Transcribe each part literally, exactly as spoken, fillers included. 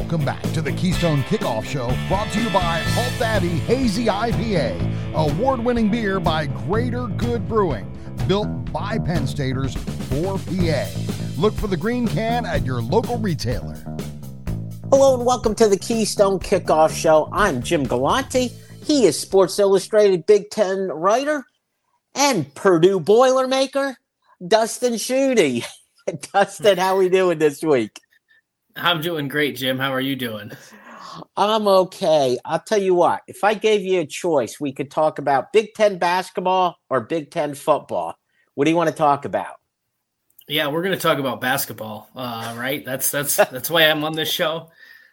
Welcome back to the Keystone Kickoff Show, brought to you by Halt Daddy Hazy I P A, award-winning beer by Greater Good Brewing, built by Penn Staters for P A. Look for the green can at your local retailer. Hello and welcome to the Keystone Kickoff Show. I'm Jim Galante. He is Sports Illustrated Big Ten writer and Purdue Boilermaker, Dustin Schutte. Dustin, how are we doing this week? I'm doing great, Jim. How are you doing? I'm okay. I'll tell you what, if I gave you a choice, we could talk about Big Ten basketball or Big Ten football. What do you want to talk about? Yeah, we're going to talk about basketball, uh, right? That's that's that's why I'm on this show.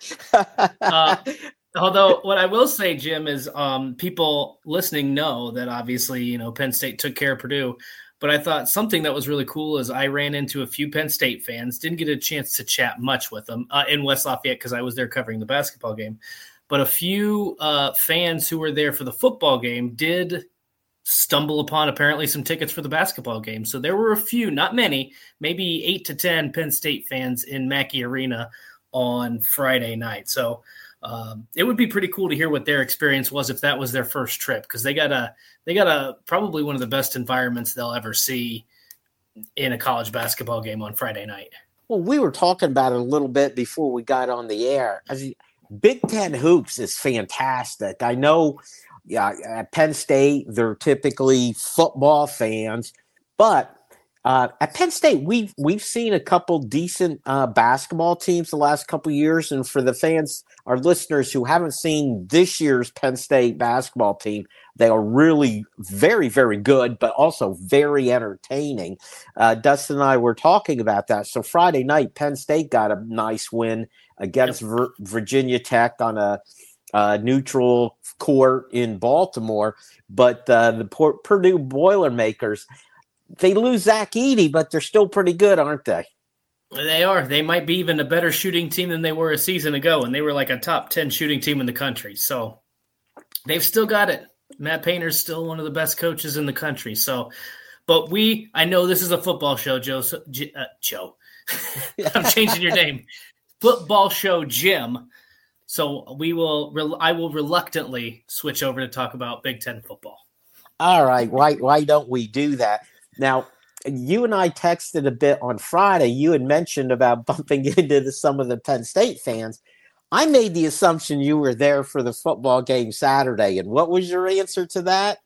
Uh, although what I will say, Jim, is um, people listening know that obviously, you know, Penn State took care of Purdue. But I thought something that was really cool is I ran into a few Penn State fans, didn't get a chance to chat much with them uh, in West Lafayette because I was there covering the basketball game. But a few uh, fans who were there for the football game did stumble upon apparently some tickets for the basketball game. So there were a few, not many, maybe eight to ten Penn State fans in Mackey Arena on Friday night. So um, it would be pretty cool to hear what their experience was if that was their first trip, because they got a they got a probably one of the best environments they'll ever see in a college basketball game on Friday night. Well, we were talking about it a little bit before we got on the air. I mean, Big Ten hoops is fantastic. I know yeah, at Penn State, they're typically football fans, but uh, at Penn State, we've we've seen a couple decent uh, basketball teams the last couple years. And for the fans, our listeners who haven't seen this year's Penn State basketball team, they are really very, very good, but also very entertaining. Uh, Dustin and I were talking about that. So Friday night, Penn State got a nice win against Yep. Vir- Virginia Tech on a uh, neutral court in Baltimore. But uh, the Port- Purdue Boilermakers, they lose Zach Edey, but they're still pretty good, aren't they? They are. They might be even a better shooting team than they were a season ago, and they were like a top ten shooting team in the country. So they've still got it. Matt Painter's still one of the best coaches in the country. So, but we, I know this is a football show, Joe. So, J- uh, Joe, I'm changing your name. Football show, Jim. So we will. I will reluctantly switch over to talk about Big Ten football. All right. Why? Why don't we do that now? You and I texted a bit on Friday. You had mentioned about bumping into the, some of the Penn State fans. I made the assumption you were there for the football game Saturday. And what was your answer to that?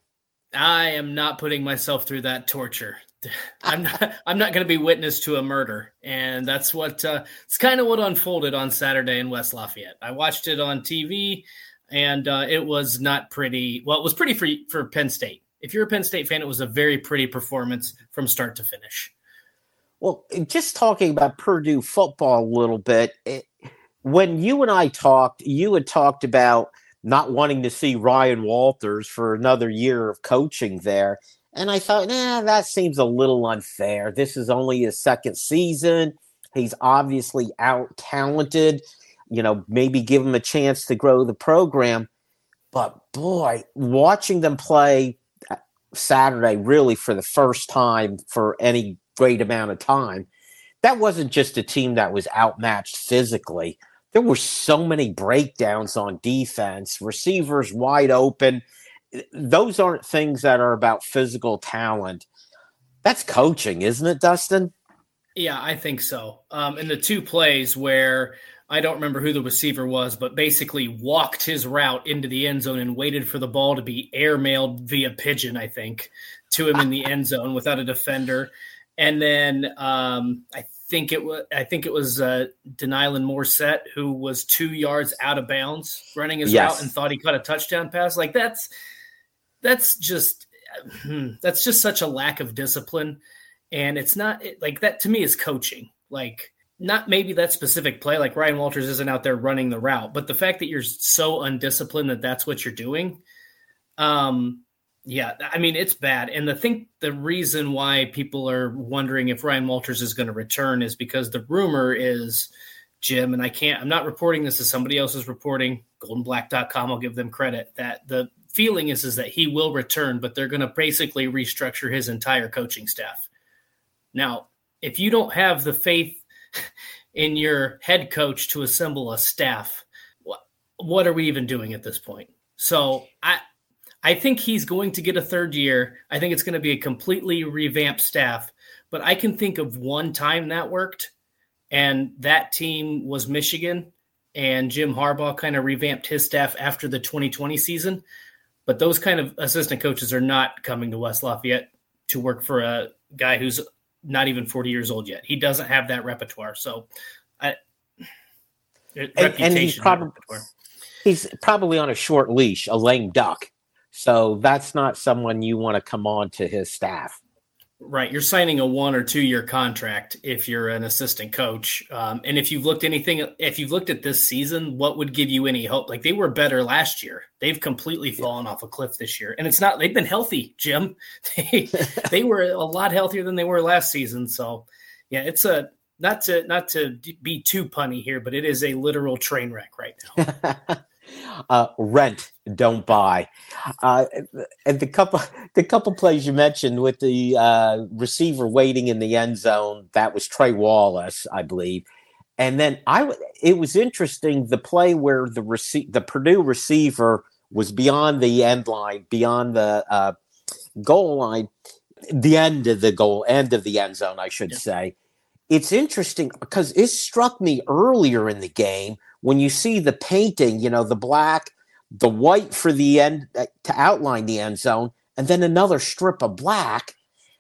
I am not putting myself through that torture. I'm not, I'm not going to be witness to a murder. And that's what, uh, it's kind of what unfolded on Saturday in West Lafayette. I watched it on T V and uh, it was not pretty. Well, it was pretty for, for Penn State. If you're a Penn State fan, it was a very pretty performance from start to finish. Well, just talking about Purdue football a little bit, it, when you and I talked, you had talked about not wanting to see Ryan Walters for another year of coaching there. And I thought, nah, that seems a little unfair. This is only his second season. He's obviously out-talented. You know, maybe give him a chance to grow the program. But, boy, watching them play Saturday really for the first time for any great amount of time, that wasn't just a team that was outmatched physically. There were so many breakdowns on defense, receivers wide open. Those aren't things that are about physical talent. That's coaching, isn't it, Dustin? Yeah, I think so. Um, and the two plays where I don't remember who the receiver was, but basically walked his route into the end zone and waited for the ball to be airmailed via pigeon, I think, to him in the end zone without a defender. And then um, I think it was I think it was uh, Denylin Morset who was two yards out of bounds running his Yes. route and thought he caught a touchdown pass. Like that's that's just that's just such a lack of discipline, and it's not like that to me is coaching. Like. Not maybe that specific play, like Ryan Walters isn't out there running the route, but the fact that you're so undisciplined that that's what you're doing, um, yeah, I mean, it's bad. And I think the reason why people are wondering if Ryan Walters is going to return is because the rumor is, Jim, and I can't, I'm not reporting this as somebody else is reporting, golden black dot com, I'll give them credit, that the feeling is, is that he will return, but they're going to basically restructure his entire coaching staff. Now, if you don't have the faith in your head coach to assemble a staff, what, what are we even doing at this point? So I I think he's going to get a third year. I think it's going to be a completely revamped staff. But I can think of one time that worked, and that team was Michigan, and Jim Harbaugh kind of revamped his staff after the twenty twenty season. But those kind of assistant coaches are not coming to West Lafayette to work for a guy who's not even forty years old yet. He doesn't have that repertoire. So, I, and, reputation. And he's, prob- he's probably on a short leash, a lame duck. So that's not someone you want to come on to his staff. Right. You're signing a one or two year contract if you're an assistant coach. Um, and if you've looked anything, if you've looked at this season, what would give you any hope? Like, they were better last year. They've completely fallen yeah. off a cliff this year. And it's not, they've been healthy, Jim. They, they were a lot healthier than they were last season. So yeah, it's a, not to, not to be too punny here, but it is a literal train wreck right now. Uh, rent, don't buy. Uh, and the couple, the couple plays you mentioned with the uh, receiver waiting in the end zone, that was Trey Wallace, I believe. And then I, it was interesting, the play where the rece- the Purdue receiver was beyond the end line, beyond the uh, goal line, the end of the goal, end of the end zone, I should yeah. say. It's interesting because it struck me earlier in the game when you see the painting, you know, the black, the white for the end uh, to outline the end zone, and then another strip of black.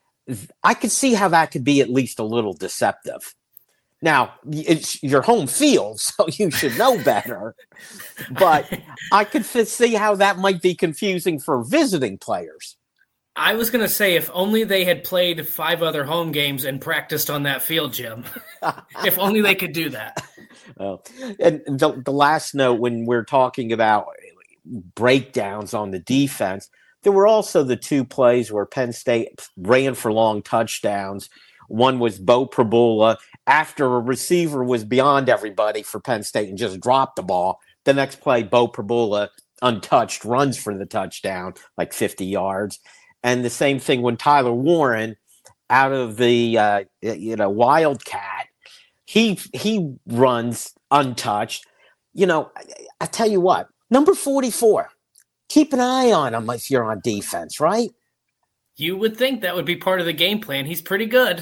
I could see how that could be at least a little deceptive. Now, it's your home field, so you should know better. But I could see how that might be confusing for visiting players. I was going to say, if only they had played five other home games and practiced on that field, Jim. If only they could do that. Well, and the, the last note, when we're talking about breakdowns on the defense, there were also the two plays where Penn State ran for long touchdowns. One was Bo Prabula after a receiver was beyond everybody for Penn State and just dropped the ball. The next play, Bo Prabula, untouched, runs for the touchdown, like fifty yards. And the same thing when Tyler Warren, out of the uh, you know Wildcat, he he runs untouched. You know, I, I tell you what, number forty-four, keep an eye on him if you're on defense, right? You would think that would be part of the game plan. He's pretty good.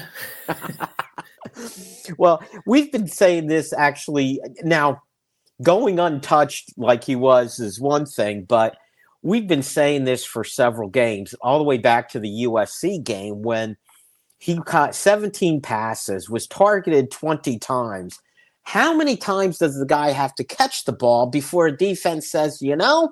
Well, we've been saying this actually. Now, going untouched like he was is one thing, but we've been saying this for several games, all the way back to the U S C game when he caught seventeen passes, was targeted twenty times. How many times does the guy have to catch the ball before a defense says, you know,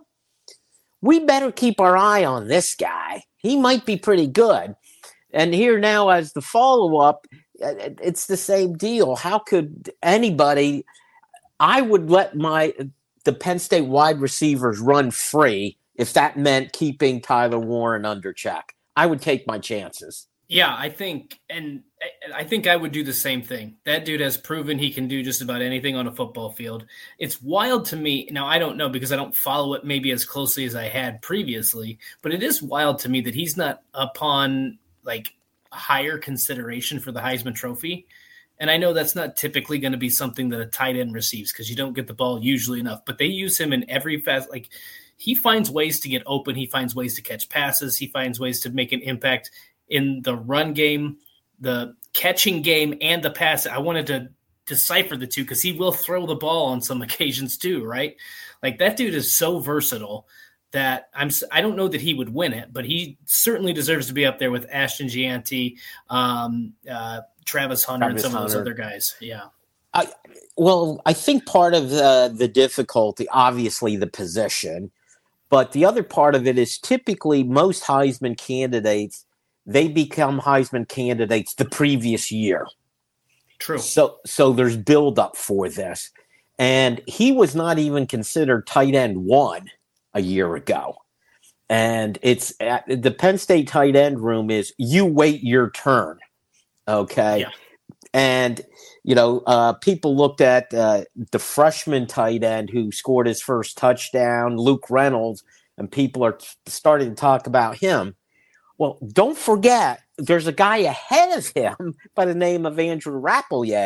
we better keep our eye on this guy. He might be pretty good. And here now as the follow-up, it's the same deal. How could anybody – I would let my the Penn State wide receivers run free if that meant keeping Tyler Warren under check. I would take my chances. Yeah, I think, and I think I would do the same thing. That dude has proven he can do just about anything on a football field. It's wild to me. Now, I don't know because I don't follow it maybe as closely as I had previously, but it is wild to me that he's not upon like higher consideration for the Heisman Trophy. And I know that's not typically going to be something that a tight end receives because you don't get the ball usually enough, but they use him in every fast, like he finds ways to get open. He finds ways to catch passes. He finds ways to make an impact in the run game, the catching game, and the pass. I wanted to decipher the two because he will throw the ball on some occasions too, right? Like that dude is so versatile that I'm. I don't know that he would win it, but he certainly deserves to be up there with Ashton Gianti, um, uh, Travis Hunter, Travis and some Hunter. of those other guys. Yeah. I, well, I think part of the, the difficulty, obviously the position, but the other part of it is typically most Heisman candidates, they become Heisman candidates the previous year. True. So, so there's buildup for this. And he was not even considered tight end one a year ago. And it's at, the Penn State tight end room is you wait your turn. Okay. Yeah. And, you know, uh, people looked at uh, the freshman tight end who scored his first touchdown, Luke Reynolds, and people are starting to talk about him. Well, don't forget, there's a guy ahead of him by the name of Andrew Rappleyea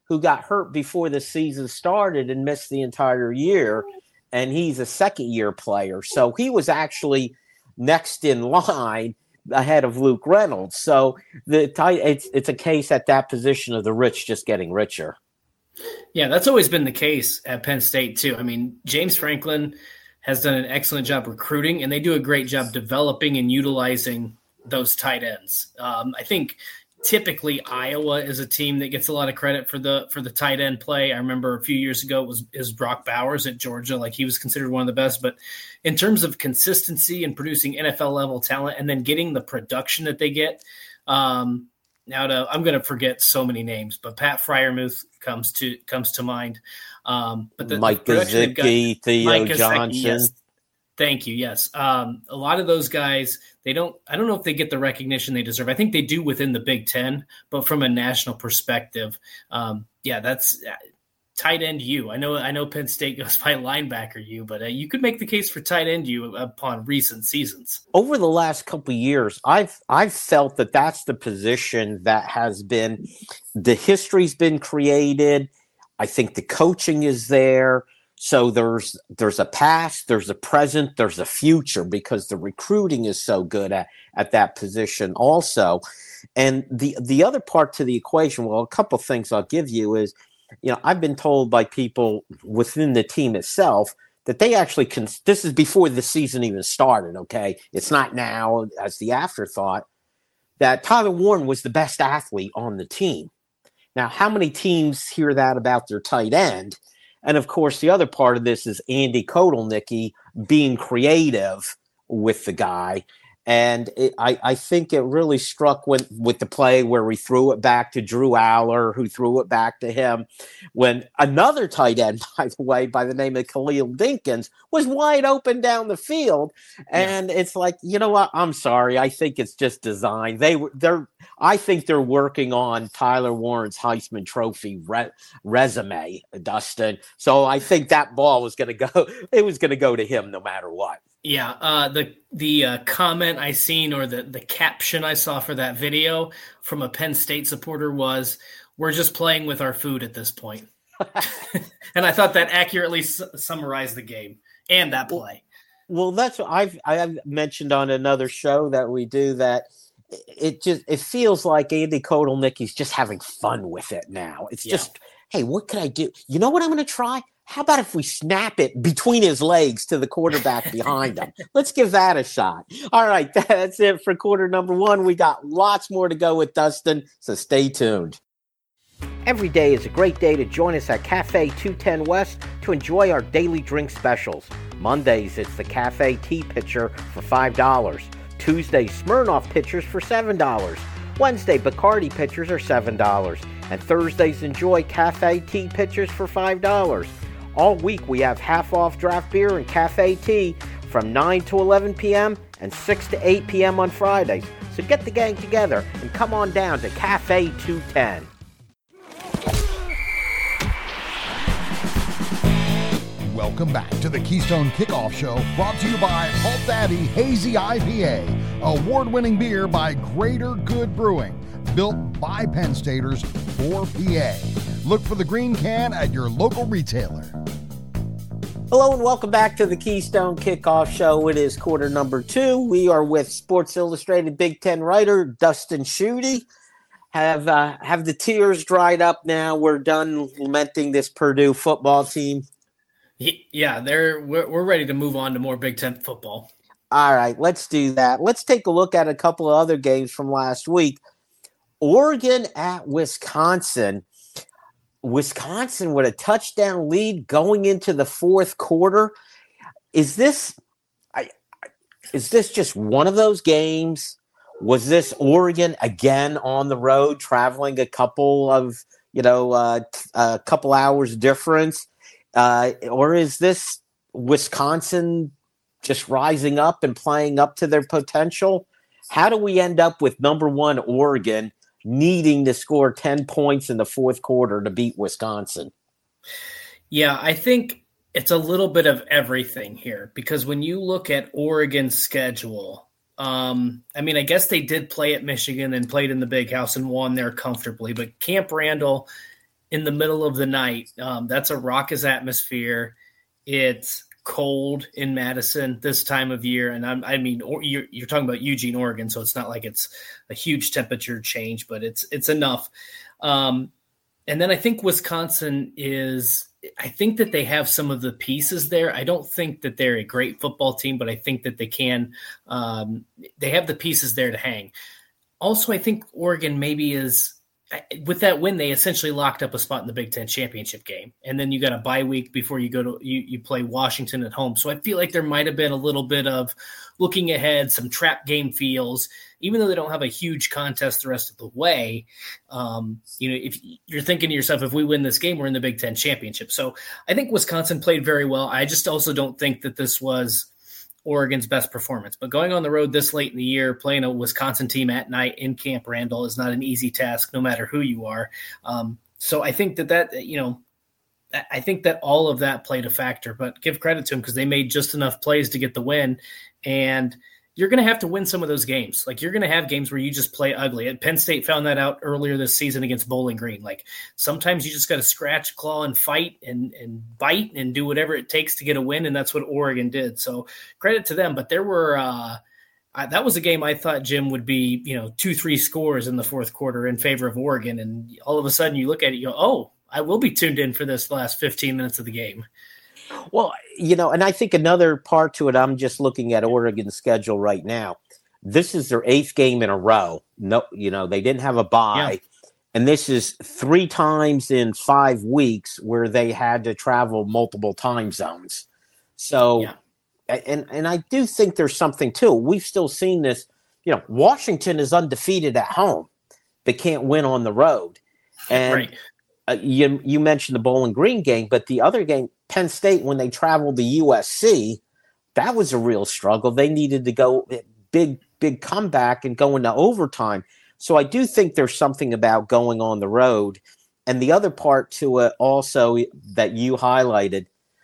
who got hurt before the season started and missed the entire year. And he's a second-year player. So he was actually next in line ahead of Luke Reynolds. So the it's it's a case at that position of the rich just getting richer. Yeah, that's always been the case at Penn State too. I mean, James Franklin has done an excellent job recruiting, and they do a great job developing and utilizing those tight ends. Um, I think typically Iowa is a team that gets a lot of credit for the for the tight end play. I remember a few years ago it was is Brock Bowers at Georgia, like he was considered one of the best. But in terms of consistency and producing N F L level talent, and then getting the production that they get, um, now to I'm going to forget so many names, but Pat Freiermuth comes to comes to mind. Um, but the, Mike the Gesicki, Theo Mike Johnson. Gesicki, yes. Thank you. Yes. Um, a lot of those guys, they don't, I don't know if they get the recognition they deserve. I think they do within the Big Ten, but from a national perspective, um, yeah, that's uh, tight end U. I know, I know Penn State goes by linebacker U, but uh, you could make the case for tight end U upon recent seasons. Over the last couple of years, I've, I've felt that that's the position that has been, the history's been created. I think the coaching is there. So there's there's a past, there's a present, there's a future because the recruiting is so good at, at that position also. And the the other part to the equation, well, a couple of things I'll give you is, you know, I've been told by people within the team itself that they actually can, this is before the season even started, okay? It's not now as the afterthought, that Tyler Warren was the best athlete on the team. Now, how many teams hear that about their tight end? And, of course, the other part of this is Andy Kotelnicki being creative with the guy. And it, I, I think it really struck when, with the play where he threw it back to Drew Aller, who threw it back to him, when another tight end, by the way, by the name of Khalil Dinkins, was wide open down the field. And yeah. It's like, you know what? I'm sorry. I think it's just design. They were they're I think they're working on Tyler Warren's Heisman Trophy re- resume, Dustin. So I think that ball was going to go. It was going to go to him no matter what. Yeah, uh, the the uh, comment I seen or the, the caption I saw for that video from a Penn State supporter was, "We're just playing with our food at this point." And I thought that accurately su- summarized the game and that play. Well, well, that's what I've I've mentioned on another show that we do, that it just it feels like Andy Kotelnicki's just having fun with it now. It's yeah. just, hey, what can I do? You know what I'm going to try? How about if we snap it between his legs to the quarterback behind him? Let's give that a shot. All right, that's it for quarter number one. We got lots more to go with Dustin, so stay tuned. Every day is a great day to join us at Cafe two ten West to enjoy our daily drink specials. Mondays, it's the Cafe Tea Pitcher for five dollars. Tuesday, Smirnoff Pitchers for seven dollars. Wednesday, Bacardi Pitchers are seven dollars. And Thursdays, enjoy Cafe Tea Pitchers for five dollars. All week, we have half-off draft beer and cafe tea from nine to eleven p.m. and six to eight p.m. on Fridays. So get the gang together and come on down to Cafe two ten. Welcome back to the Keystone Kickoff Show, brought to you by Halt Daddy Hazy I P A, award-winning beer by Greater Good Brewing, built by Penn Staters for P A. Look for the green can at your local retailer. Hello and welcome back to the Keystone Kickoff Show. It is quarter number two. We are with Sports Illustrated Big Ten writer Dustin Schutte. Have uh, have the tears dried up now? We're done lamenting this Purdue football team. Yeah, they're we're, we're ready to move on to more Big Ten football. All right, let's do that. Let's take a look at a couple of other games from last week. Oregon at Wisconsin. Wisconsin with a touchdown lead going into the fourth quarter. Is this I, is this just one of those games? Was this Oregon again on the road, traveling a couple of, you know, uh, a couple hours difference? Uh, or is this Wisconsin just rising up and playing up to their potential? How do we end up with number one Oregon needing to score ten points in the fourth quarter to beat Wisconsin? Yeah, I think it's a little bit of everything here, because when you look at Oregon's schedule, um, I mean, I guess they did play at Michigan and played in the Big House and won there comfortably, but Camp Randall in the middle of the night. Um, that's a raucous atmosphere. It's cold in Madison this time of year. And I'm, I mean, or, you're, you're talking about Eugene, Oregon, so it's not like it's a huge temperature change, but it's it's enough. Um, and then I think Wisconsin is – I think that they have some of the pieces there. I don't think that they're a great football team, but I think that they can um, – they have the pieces there to hang. Also, I think Oregon maybe is – with that win, they essentially locked up a spot in the Big Ten championship game. And then you got a bye week before you go to you, you play Washington at home. So I feel like there might have been a little bit of looking ahead, some trap game feels, even though they don't have a huge contest the rest of the way. Um, you know, if you're thinking to yourself, if we win this game, we're in the Big Ten championship. So I think Wisconsin played very well. I just also don't think that this was Oregon's best performance. But going on the road this late in the year, playing a Wisconsin team at night in Camp Randall is not an easy task, no matter who you are. Um, so I think that that, you know, I think that all of that played a factor, but give credit to them because they made just enough plays to get the win. And you're going to have to win some of those games. Like you're going to have games where you just play ugly. And Penn State found that out earlier this season against Bowling Green. Like sometimes you just got to scratch, claw, and fight and, and bite and do whatever it takes to get a win. And that's what Oregon did. So credit to them. But there were uh, I, that was a game I thought, Jim, would be, you know, two, three scores in the fourth quarter in favor of Oregon. And all of a sudden you look at it, you go, oh, I will be tuned in for this last fifteen minutes of the game. Well, you know, and I think another part to it, I'm just looking at Oregon's schedule right now. This is their eighth game in a row. No, you know, they didn't have a bye. Yeah. And this is three times in five weeks where they had to travel multiple time zones. So, yeah. and, and I do think there's something too. We've still seen this, you know, Washington is undefeated at home. They can't win on the road. And right. uh, you, you mentioned the Bowling Green game, but the other game, Penn State, when they traveled to U S C, that was a real struggle. They needed to go big, big comeback and go into overtime. So I do think there's something about going on the road. And the other part to it also that you highlighted,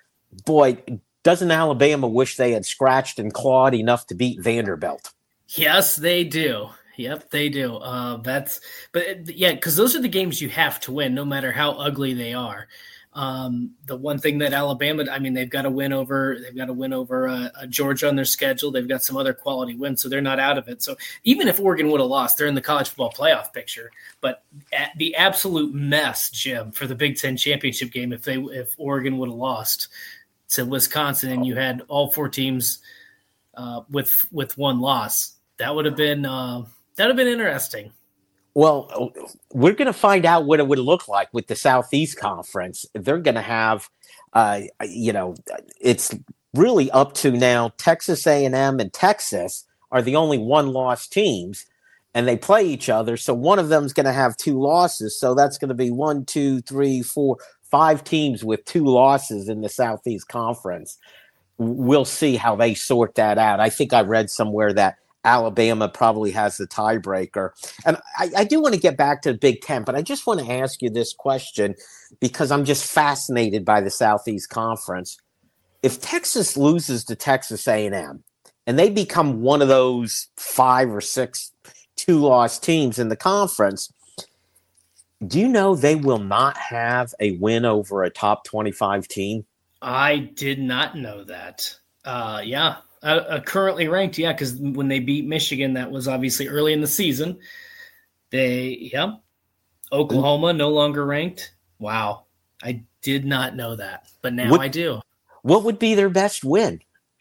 boy, doesn't Alabama wish they had scratched and clawed enough to beat Vanderbilt? Yes, they do. Yep, they do. Uh, that's, but yeah, because those are the games you have to win, no matter how ugly they are. Um, the one thing that Alabama, I mean, they've got to win over, they've got to win over uh, uh, Georgia on their schedule. They've got some other quality wins, so they're not out of it. So even if Oregon would have lost, they're in the college football playoff picture. But at the absolute mess, Jim, for the Big Ten championship game, if they, if Oregon would have lost to Wisconsin and you had all four teams uh, with with one loss, that would have been uh, that would have been interesting. Well, we're going to find out what it would look like with the Southeast Conference. They're going to have, uh, you know, it's really up to now Texas A and M and Texas are the only one-loss teams, and they play each other. So one of them is going to have two losses. So that's going to be one, two, three, four, five teams with two losses in the Southeast Conference. We'll see how they sort that out. I think I read somewhere that Alabama probably has the tiebreaker. And I, I do want to get back to the Big Ten, but I just want to ask you this question because I'm just fascinated by the Southeast Conference. If Texas loses to Texas A and M and they become one of those five or six two-loss teams in the conference, do you know they will not have a win over a top twenty-five team? I did not know that. Uh, yeah. Uh, uh, currently ranked, yeah, because when they beat Michigan, that was obviously early in the season. They, yeah, Oklahoma no longer ranked. Wow, I did not know that, but now what, I do. What would be their best win?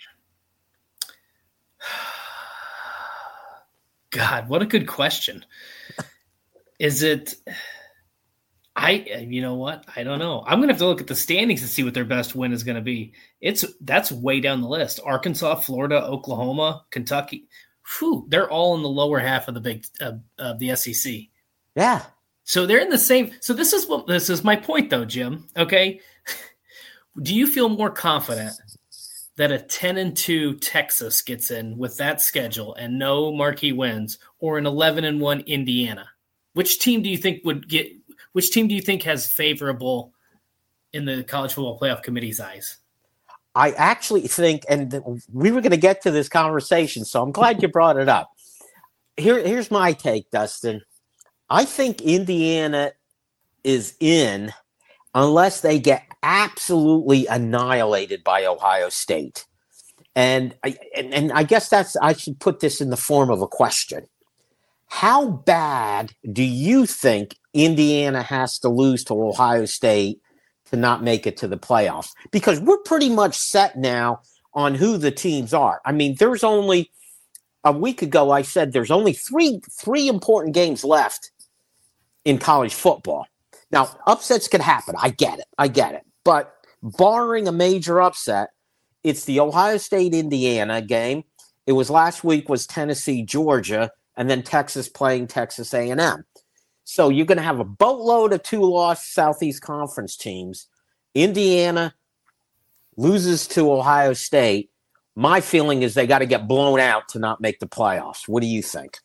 God, what a good question. Is it? I, you know what? I don't know. I'm going to have to look at the standings to see what their best win is going to be. It's that's way down the list. Arkansas, Florida, Oklahoma, Kentucky. Whew, they're all in the lower half of the big uh, of the S E C. Yeah. So they're in the same. So this is what this is my point, though, Jim. Okay. Do you feel more confident that a ten and two Texas gets in with that schedule and no marquee wins, or an eleven and one Indiana? Which team do you think would get? Which team do you think has favorable in the College Football Playoff Committee's eyes? I actually think, and we were going to get to this conversation, so I'm glad you brought it up. Here, here's my take, Dustin. I think Indiana is in unless they get absolutely annihilated by Ohio State. And I, and, and I guess that's, I should put this in the form of a question. How bad do you think Indiana has to lose to Ohio State to not make it to the playoffs? Because we're pretty much set now on who the teams are. I mean, there's only a week ago I said there's only three three important games left in college football. Now, upsets could happen. I get it. I get it. But barring a major upset, it's the Ohio State-Indiana game. It was last week was Tennessee-Georgia, and then Texas playing Texas A and M. So you're going to have a boatload of two-loss Southeast Conference teams. Indiana loses to Ohio State. My feeling is they got to get blown out to not make the playoffs. What do you think?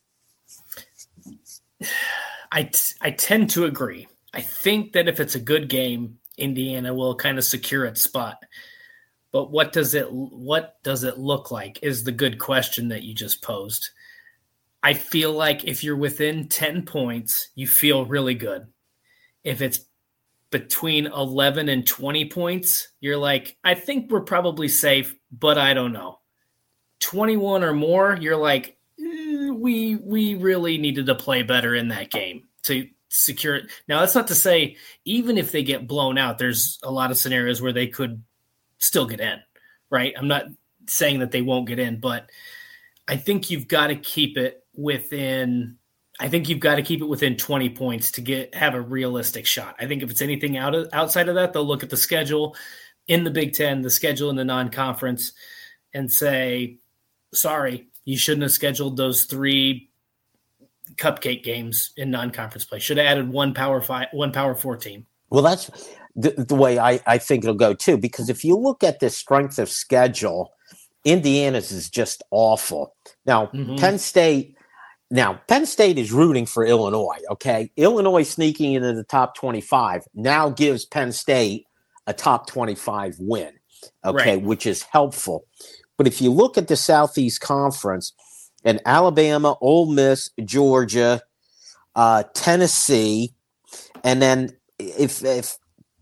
I, t- I tend to agree. I think that if it's a good game, Indiana will kind of secure its spot. But what does it what does it look like is the good question that you just posed. I feel like if you're within ten points, you feel really good. If it's between eleven and twenty points, you're like, I think we're probably safe, but I don't know. twenty-one or more, you're like, eh, we we really needed to play better in that game to secure it. Now, that's not to say even if they get blown out, there's a lot of scenarios where they could still get in, right? I'm not saying that they won't get in, but I think you've got to keep it within I think you've got to keep it within twenty points to get have a realistic shot. I think if it's anything out of, outside of that, they'll look at the schedule in the Big Ten, the schedule in the non-conference, and say, sorry, you shouldn't have scheduled those three cupcake games in non-conference play. Should have added one power five, one power four team. Well, that's the, the way I, I think it'll go too, because if you look at the strength of schedule, Indiana's is just awful. Now, mm-hmm. Penn State, now Penn State is rooting for Illinois, okay? Illinois sneaking into the top twenty-five now gives Penn State a top twenty-five win, okay, right. Which is helpful. But if you look at the Southeast Conference, and Alabama, Ole Miss, Georgia, uh, Tennessee, and then if if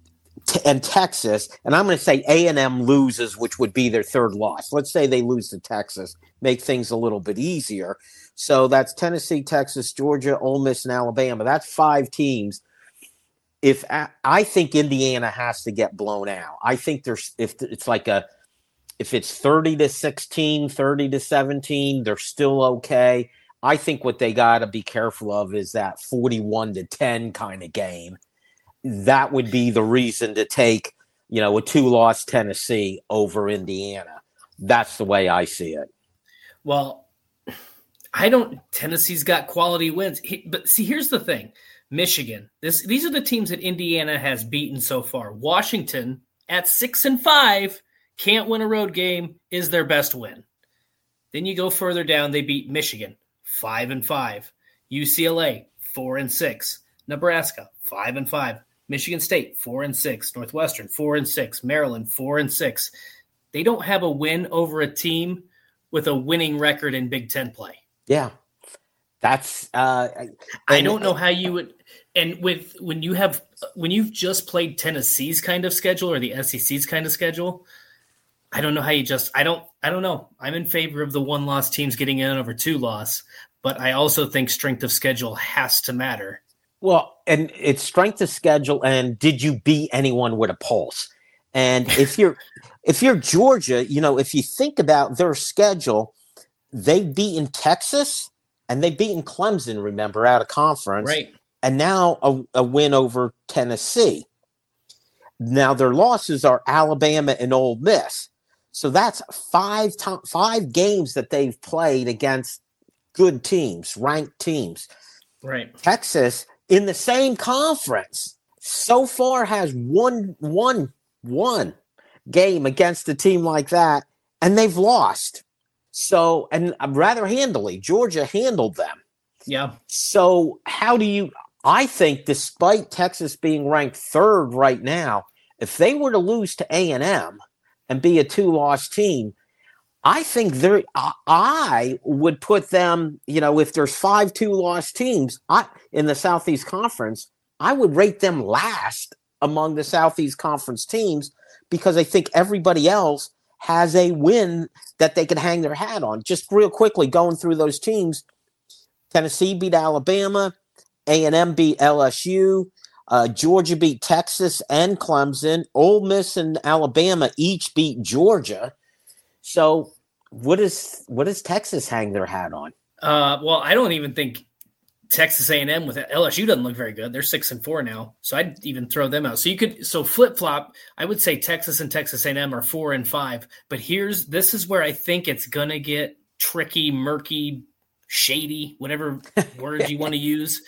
and Texas, and I'm going to say A and M loses, which would be their third loss. Let's say they lose to Texas, make things a little bit easier. So that's Tennessee, Texas, Georgia, Ole Miss, and Alabama. That's five teams. If I think Indiana has to get blown out, I think there's if it's like a if it's thirty to sixteen, thirty to seventeen, they're still okay. I think what they got to be careful of is that forty-one to ten kind of game. That would be the reason to take, you know, a two-loss Tennessee over Indiana. That's the way I see it. Well, I don't – Tennessee's got quality wins. But see, here's the thing. Michigan, this these are the teams that Indiana has beaten so far. Washington, at six and five, can't win a road game, is their best win. Then you go further down, they beat Michigan, five and five. U C L A, four and six. Nebraska, five and five. Michigan State, four and six. Northwestern, four and six. Maryland, four and six. They don't have a win over a team with a winning record in Big Ten play. Yeah, that's. Uh, I don't know how you would. And with when you have when you've just played Tennessee's kind of schedule or the S E C's kind of schedule, I don't know how you just. I don't. I don't know. I'm in favor of the one-loss teams getting in over two-loss, but I also think strength of schedule has to matter. Well, and it's strength of schedule, and did you beat anyone with a pulse? And if you're if you're Georgia, you know, if you think about their schedule, they've beaten Texas and they've beaten Clemson, remember, out of conference. Right. And now a, a win over Tennessee. Now their losses are Alabama and Ole Miss. So that's five to- five games that they've played against good teams, ranked teams. Right. Texas, in the same conference, so far has won one one game against a team like that, and they've lost. So, and rather handily, Georgia handled them. Yeah. So how do you – I think despite Texas being ranked third right now, if they were to lose to A and M and be a two-loss team, I think they're – I would put them – you know, if there's five two-loss teams I, in the Southeast Conference, I would rate them last among the Southeast Conference teams because I think everybody else has a win that they could hang their hat on. Just real quickly, going through those teams, Tennessee beat Alabama, A and M beat L S U, uh, Georgia beat Texas and Clemson, Ole Miss and Alabama each beat Georgia. So what is what does Texas hang their hat on? Uh, well, I don't even think Texas A and M with L S U doesn't look very good. They're six and four now, so I'd even throw them out. So you could so flip flop. I would say Texas and Texas A and M are four and five. But here's this is where I think it's gonna get tricky, murky, shady, whatever words you want to use.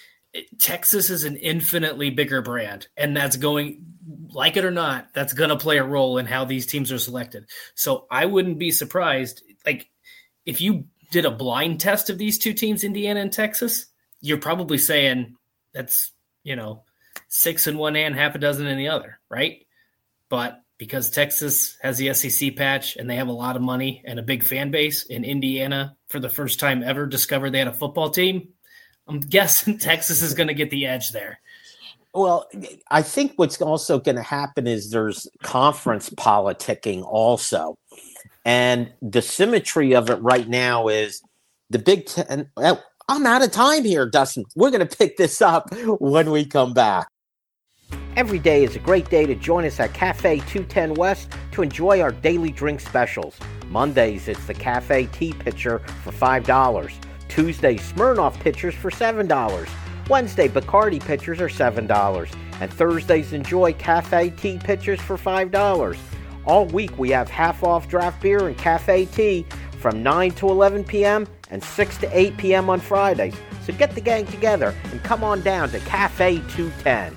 Texas is an infinitely bigger brand, and that's going, like it or not, that's going to play a role in how these teams are selected. So I wouldn't be surprised. Like if you did a blind test of these two teams, Indiana and Texas, you're probably saying that's, you know, six in one hand, half a dozen in the other, right? But because Texas has the S E C patch and they have a lot of money and a big fan base, and Indiana, for the first time ever, discovered they had a football team, I'm guessing Texas is going to get the edge there. Well, I think what's also going to happen is there's conference politicking also. And the symmetry of it right now is the Big Ten. Oh, I'm out of time here, Dustin. We're going to pick this up when we come back. Every day is a great day to join us at Cafe two ten West to enjoy our daily drink specials. Mondays, it's the Cafe Tea Pitcher for five dollars. Tuesday, Smirnoff Pitchers for seven dollars. Wednesday, Bacardi Pitchers are seven dollars. And Thursdays, enjoy Cafe Tea Pitchers for five dollars. All week, we have half-off draft beer and cafe tea from nine to eleven p.m. and six to eight p.m. on Fridays. So get the gang together and come on down to Cafe two ten.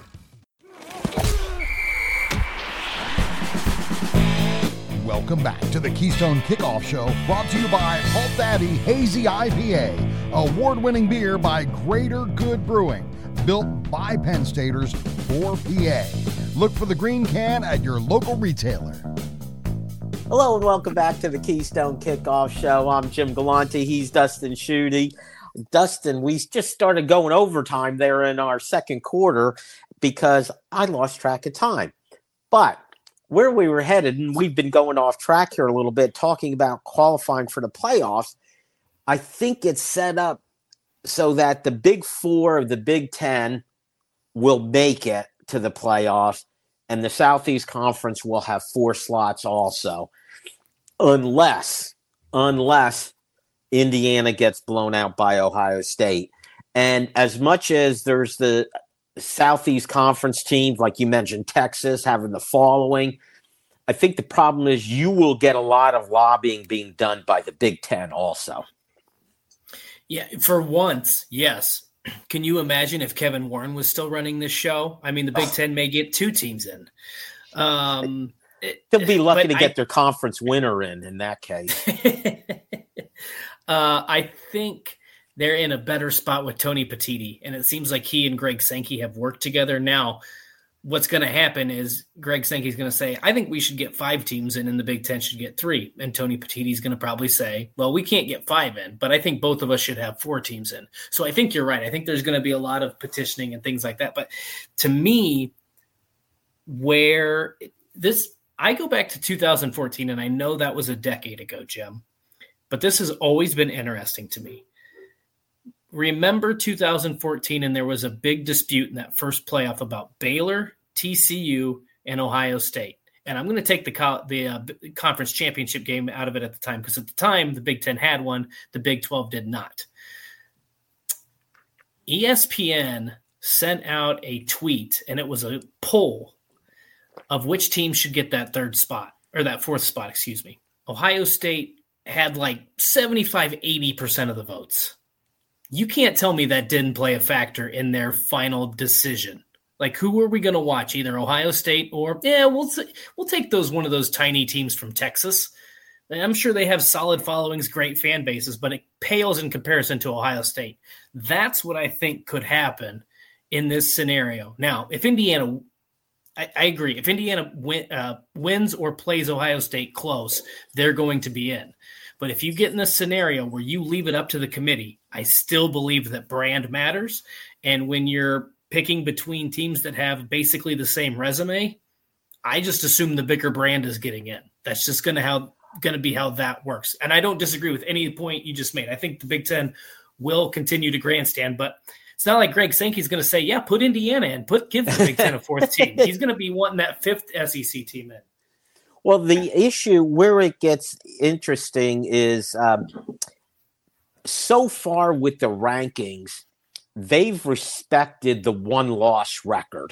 Welcome back to the Keystone Kickoff Show, brought to you by Halt Daddy Hazy I P A, award-winning beer by Greater Good Brewing, built by Penn Staters for P A. Look for the green can at your local retailer. Hello and welcome back to the Keystone Kickoff Show. I'm Jim Galante. He's Dustin Schutte. Dustin, we just started going overtime there in our second quarter because I lost track of time. But where we were headed, and we've been going off track here a little bit, talking about qualifying for the playoffs, I think it's set up so that the big four of the Big Ten will make it to the playoffs, and the Southeast Conference will have four slots also, unless, unless Indiana gets blown out by Ohio State. And as much as there's the Southeast Conference teams, like you mentioned, Texas having the following, I think the problem is you will get a lot of lobbying being done by the Big Ten also. Yeah, for once, yes. Can you imagine if Kevin Warren was still running this show? I mean, the Big Ten may get two teams in. Um, They'll be lucky to I, get their conference winner in, in that case. uh, I think they're in a better spot with Tony Petitti, and it seems like he and Greg Sankey have worked together. Now, what's going to happen is Greg Sankey's going to say, I think we should get five teams in, and the Big Ten should get three. And Tony Petitti's going to probably say, well, we can't get five in, but I think both of us should have four teams in. So I think you're right. I think there's going to be a lot of petitioning and things like that. But to me, where this – I go back to two thousand fourteen, and I know that was a decade ago, Jim, but this has always been interesting to me. Remember two thousand fourteen, and there was a big dispute in that first playoff about Baylor, T C U, and Ohio State. And I'm going to take the co- the uh, conference championship game out of it at the time, because at the time the Big Ten had one, the Big twelve did not. E S P N sent out a tweet, and it was a poll of which team should get that third spot, or that fourth spot, excuse me. Ohio State had like seventy-five, eighty percent of the votes. You can't tell me that didn't play a factor in their final decision. Like, who are we going to watch? Either Ohio State or, yeah, we'll we'll take those one of those tiny teams from Texas. I'm sure they have solid followings, great fan bases, but it pales in comparison to Ohio State. That's what I think could happen in this scenario. Now, if Indiana, I, I agree, if Indiana win, uh, wins or plays Ohio State close, they're going to be in. But if you get in this scenario where you leave it up to the committee, I still believe that brand matters. And when you're picking between teams that have basically the same resume, I just assume the bigger brand is getting in. That's just going to how going to be how that works. And I don't disagree with any point you just made. I think the Big Ten will continue to grandstand, but it's not like Greg Sankey's going to say, yeah, put Indiana in, put give the Big Ten a fourth team. He's going to be wanting that fifth S E C team in. Well, the issue where it gets interesting is um, so far with the rankings, they've respected the one-loss record.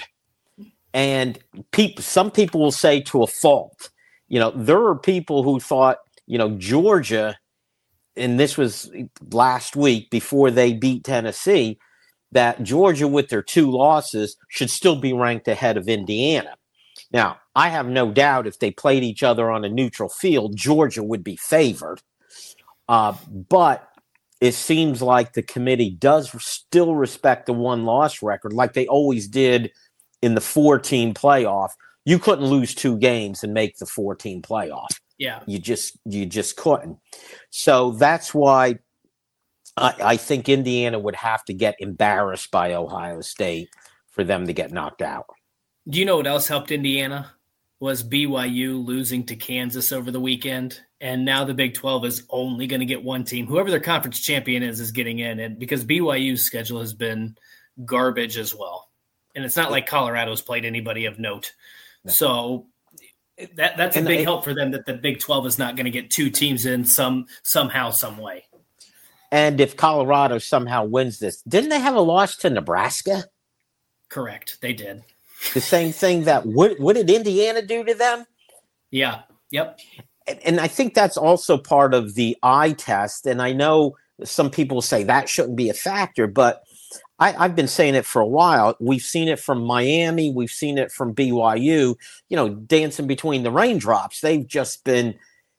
And people, some people will say to a fault. You know, there are people who thought, you know, Georgia, and this was last week before they beat Tennessee, that Georgia with their two losses should still be ranked ahead of Indiana. Now, I have no doubt if they played each other on a neutral field, Georgia would be favored. Uh, but it seems like the committee does still respect the one-loss record like they always did in the four-team playoff. You couldn't lose two games and make the four-team playoff. Yeah. You just you just couldn't. So that's why I, I think Indiana would have to get embarrassed by Ohio State for them to get knocked out. Do you know what else helped Indiana? Was B Y U losing to Kansas over the weekend. And now the Big twelve is only going to get one team. Whoever their conference champion is is getting in. And because B Y U's schedule has been garbage as well. And it's not like Colorado's played anybody of note. No. So that that's a and big I, help for them that the Big twelve is not going to get two teams in some somehow, some way. And if Colorado somehow wins this, didn't they have a loss to Nebraska? Correct. They did. The same thing that what, what did Indiana do to them? Yeah. Yep. And, and I think that's also part of the eye test. And I know some people say that shouldn't be a factor, but I, I've been saying it for a while. We've seen it from Miami. We've seen it from B Y U, you know, dancing between the raindrops. They've just been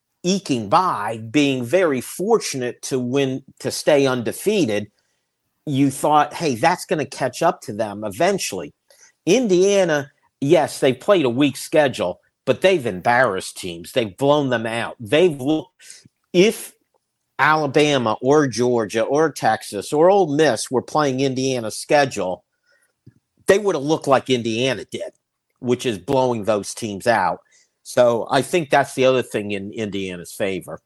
eking by, being very fortunate to win, to stay undefeated. You thought, hey, that's going to catch up to them eventually. Indiana, yes, they played a weak schedule, but they've embarrassed teams. They've blown them out. They've looked, if Alabama or Georgia or Texas or Ole Miss were playing Indiana's schedule, they would have looked like Indiana did, which is blowing those teams out. So I think that's the other thing in Indiana's favor.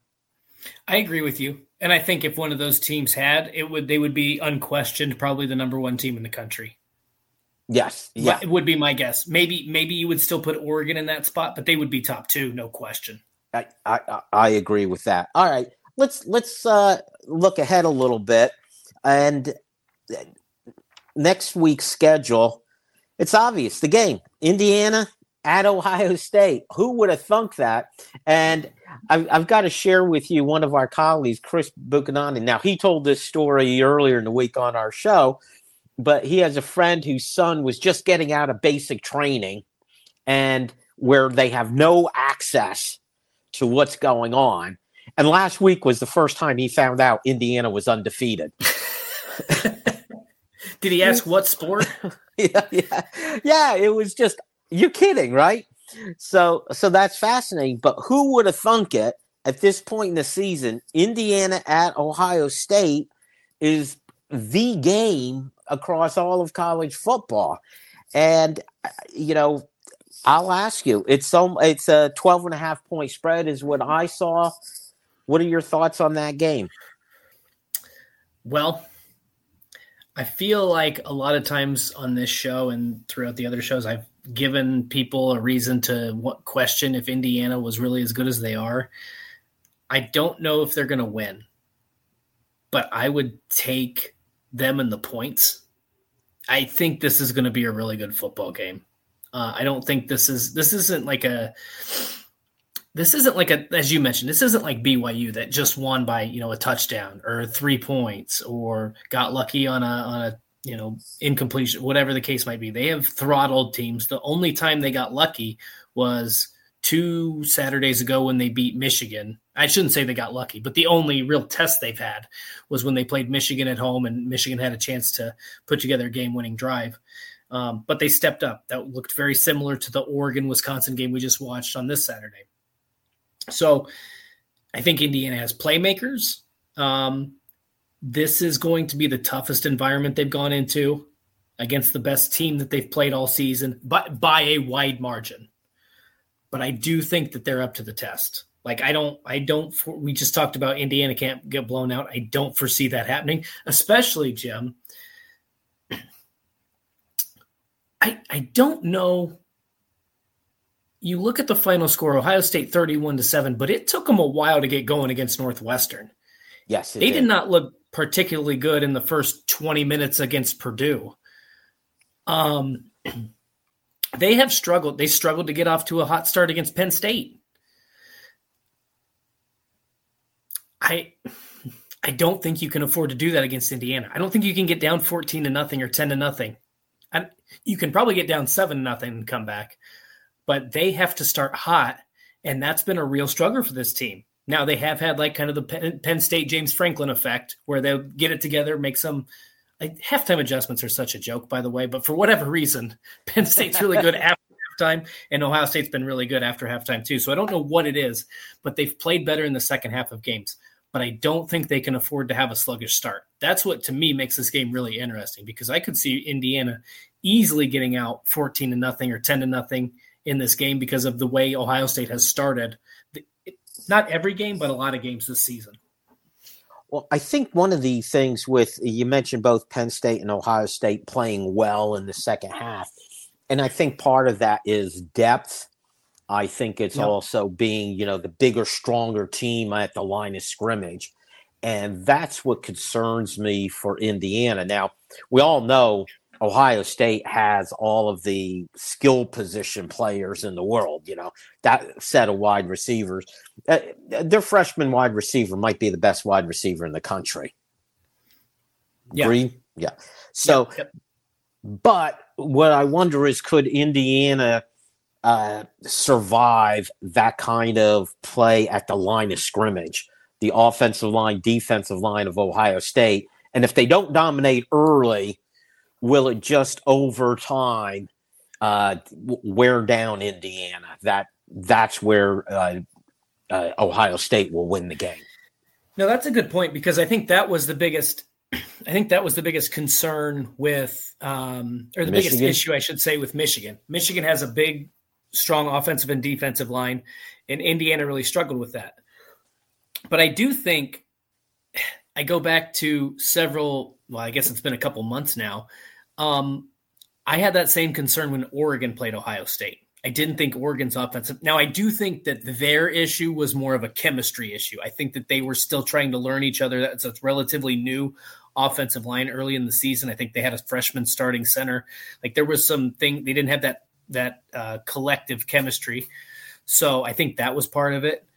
I agree with you. And I think if one of those teams had, it would they would be unquestioned probably the number one team in the country. Yes. Yeah. It would be my guess. Maybe maybe you would still put Oregon in that spot, but they would be top two, no question. I, I, I agree with that. All right. Let's let's uh, look ahead a little bit. And next week's schedule, it's obvious. The game, Indiana at Ohio State. Who would have thunk that? And I've, I've got to share with you one of our colleagues, Chris Buchanan. Now, he told this story earlier in the week on our show, but he has a friend whose son was just getting out of basic training and where they have no access to what's going on. And last week was the first time he found out Indiana was undefeated. Did he ask what sport? yeah, yeah, yeah. It was just, you're kidding, right? So, so that's fascinating. But who would have thunk it at this point in the season? Indiana at Ohio State is the game across all of college football. And, you know, I'll ask you, it's so it's a twelve and a half point spread is what I saw. What are your thoughts on that game? Well, I feel like a lot of times on this show and throughout the other shows, I've given people a reason to what, question if Indiana was really as good as they are. I don't know if they're going to win, but I would take them in the points. I think this is going to be a really good football game. Uh, I don't think this is this isn't like a this isn't like a as you mentioned, this isn't like B Y U that just won by, you know, a touchdown or three points or got lucky on a on a you know incompletion, whatever the case might be. They have throttled teams. The only time they got lucky was two Saturdays ago when they beat Michigan. I shouldn't say they got lucky, but the only real test they've had was when they played Michigan at home and Michigan had a chance to put together a game-winning drive. Um, but they stepped up. That looked very similar to the Oregon-Wisconsin game we just watched on this Saturday. So I think Indiana has playmakers. Um, this is going to be the toughest environment they've gone into. against the best team that they've played all season, but by a wide margin. But I do think that they're up to the test. Like, I don't, I don't, we just talked about Indiana can't get blown out. I don't foresee that happening, especially, Jim. I, I don't know. You look at the final score, Ohio State thirty-one to seven, but it took them a while to get going against Northwestern. Yes, they did. did not look particularly good in the first twenty minutes against Purdue. Um, they have struggled. They struggled to get off to a hot start against Penn State. I, I don't think you can afford to do that against Indiana. I don't think you can get down fourteen to nothing or ten to nothing. And you can probably get down seven to nothing and come back, but they have to start hot, and that's been a real struggle for this team. Now, they have had like kind of the Penn, Penn State James Franklin effect where they'll get it together, make some like, halftime adjustments are such a joke, by the way, but for whatever reason, Penn State's really good after halftime, and Ohio State's been really good after halftime too. So I don't know what it is, but they've played better in the second half of games. But I don't think they can afford to have a sluggish start. That's what, to me, makes this game really interesting, because I could see Indiana easily getting out fourteen to nothing or ten to nothing in this game because of the way Ohio State has started. Not every game, but a lot of games this season. Well, I think one of the things with, you mentioned both Penn State and Ohio State playing well in the second half, and I think part of that is depth. I think it's yep. also being, you know, the bigger, stronger team at the line of scrimmage. And that's what concerns me for Indiana. Now, we all know Ohio State has all of the skill position players in the world, you know, that set of wide receivers. Uh, their freshman wide receiver might be the best wide receiver in the country. Yeah. Agree? Yeah. So, yep. Yep. But what I wonder is, could Indiana Uh, survive that kind of play at the line of scrimmage, the offensive line, defensive line of Ohio State? And if they don't dominate early, will it just over time uh, wear down Indiana? That that's where uh, uh, Ohio State will win the game. No, that's a good point, because I think that was the biggest. I think that was the biggest concern with, um, or the Michigan? biggest issue, I should say, with Michigan. Michigan has a big, strong offensive and defensive line, and Indiana really struggled with that. But I do think, I go back to several, well, I guess it's been a couple months now. Um, I had that same concern when Oregon played Ohio State. I didn't think Oregon's offensive. Now, I do think that their issue was more of a chemistry issue. I think that they were still trying to learn each other. That's a relatively new offensive line early in the season. I think they had a freshman starting center. Like, there was some thing, they didn't have that that uh, collective chemistry. So I think that was part of it.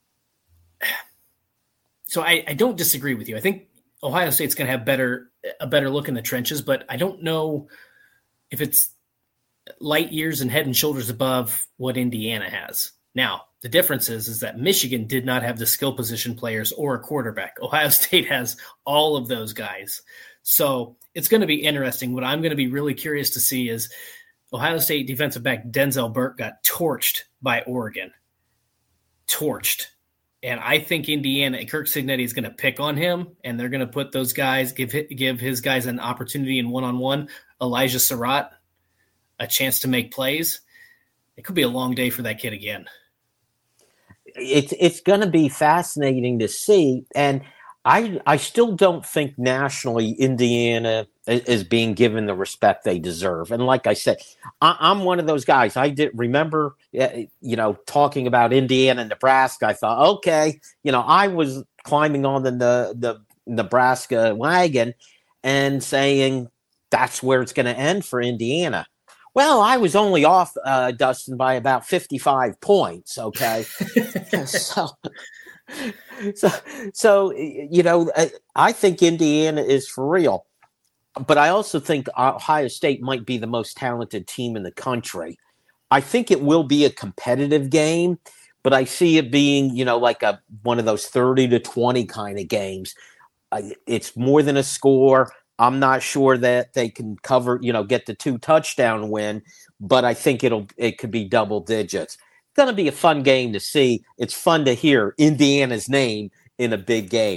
So I, I don't disagree with you. I think Ohio State's going to have better, a better look in the trenches, but I don't know if it's light years and head and shoulders above what Indiana has. Now, the difference is, is that Michigan did not have the skill position players or a quarterback. Ohio State has all of those guys. So it's going to be interesting. What I'm going to be really curious to see is Ohio State defensive back Denzel Burke got torched by Oregon. Torched. And I think Indiana, Kirk Cignetti is going to pick on him, and they're going to put those guys, give give his guys an opportunity in one-on-one. Elijah Surratt, a chance to make plays. It could be a long day for that kid again. It's it's going to be fascinating to see, and I I still don't think nationally Indiana is being given the respect they deserve. And like I said, I, I'm one of those guys. I did remember, you know, talking about Indiana and Nebraska. I thought, okay, you know, I was climbing on the the, the Nebraska wagon and saying that's where it's going to end for Indiana. Well, I was only off, uh, Dustin, by about fifty-five points. Okay, so. So, so you know, I think Indiana is for real, but I also think Ohio State might be the most talented team in the country. I think it will be a competitive game, but I see it being, you know, like a one of those thirty to twenty kind of games. Uh, it's more than a score. I'm not sure that they can cover, you know, get the two touchdown win, but I think it'll it could be double digits. Going to be a fun game to see. It's fun to hear Indiana's name in a big game.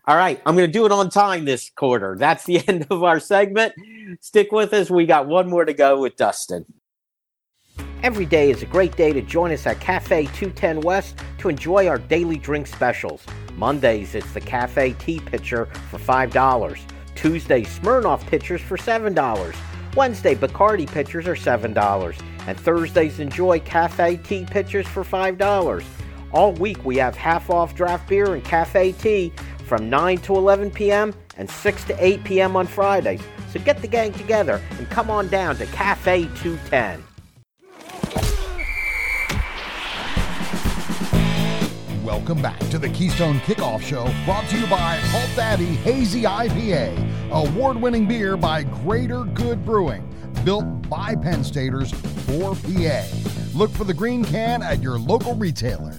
All right, I'm going to do it on time this quarter. That's the end of our segment. Stick with us. We got one more to go with Dustin. Every day is a great day to join us at Cafe two ten West to enjoy our daily drink specials. Mondays, it's the Cafe Tea Pitcher for five dollars. Tuesday, Smirnoff Pitchers for seven dollars. Wednesday, Bacardi Pitchers are seven dollars. And Thursdays, enjoy Cafe Tea Pitchers for five dollars. All week, we have half-off draft beer and cafe tea from nine to eleven p.m. and six to eight p.m. on Fridays. So get the gang together and come on down to Cafe two ten. Welcome back to the Keystone Kickoff Show, brought to you by Halt Daddy Hazy I P A, award-winning beer by Greater Good Brewing, built by Penn Staters for P A. Look for the green can at your local retailer.